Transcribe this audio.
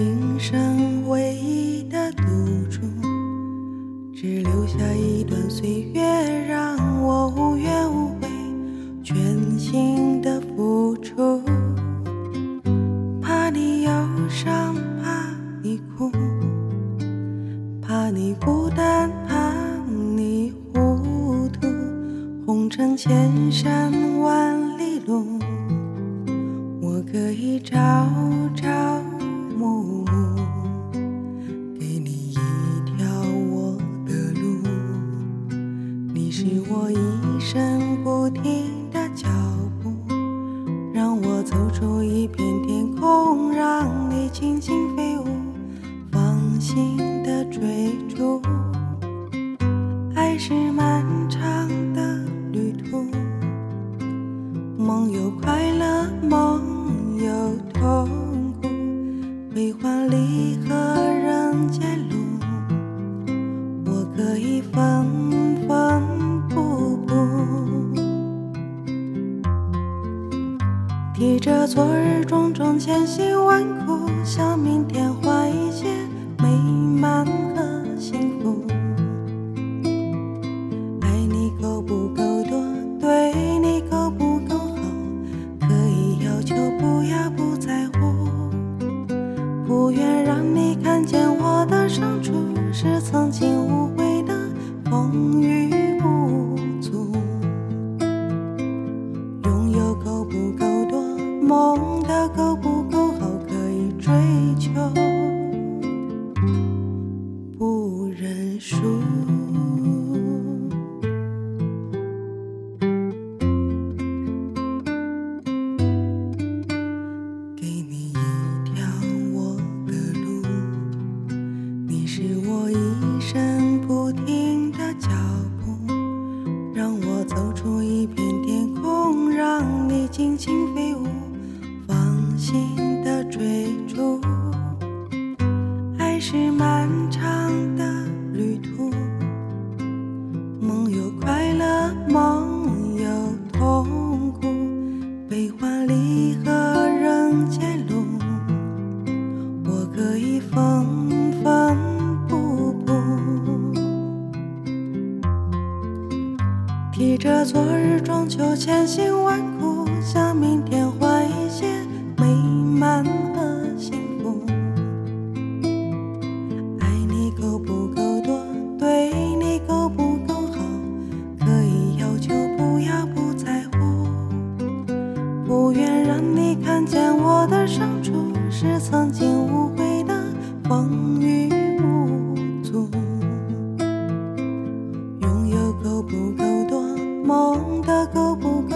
今生唯一的赌注，只留下一段岁月，让我无怨无悔，全心的付出。怕你忧伤，怕你哭，怕你孤单，怕你糊涂。红尘千山万里路，我可以朝朝暮暮，给你一条我的路。你是我一生不停的脚步，让我走出一片天空，让你轻轻飞舞，放心的追逐。爱是漫长的旅途，梦有快乐，梦有痛苦，悲欢离合人间路，我可以分分步步，提着昨日种种千辛万苦，向明天换一些美满和幸福。爱你够不够多，对你够不够好，可以要求不要不在乎，不愿让你看见我的伤处，是曾经无悔的风雨无阻。拥有够不够多，梦的够不够好，可以追求不认输。给你一条我的路，你是我一生不停的脚步，让我走出一片天空，让你尽情飞舞，放心的追逐。爱是漫长的旅途，梦有快乐，梦有痛苦，悲欢离合人间路，我可以分分步步，提着昨日终究千辛万苦，向明天换一些美满和幸福。爱你够不够多，对你够不够好，可以要求不要不在乎，不愿让你看见我的伤处，是曾经无悔的风雨无阻。拥有够不够多，梦的够不够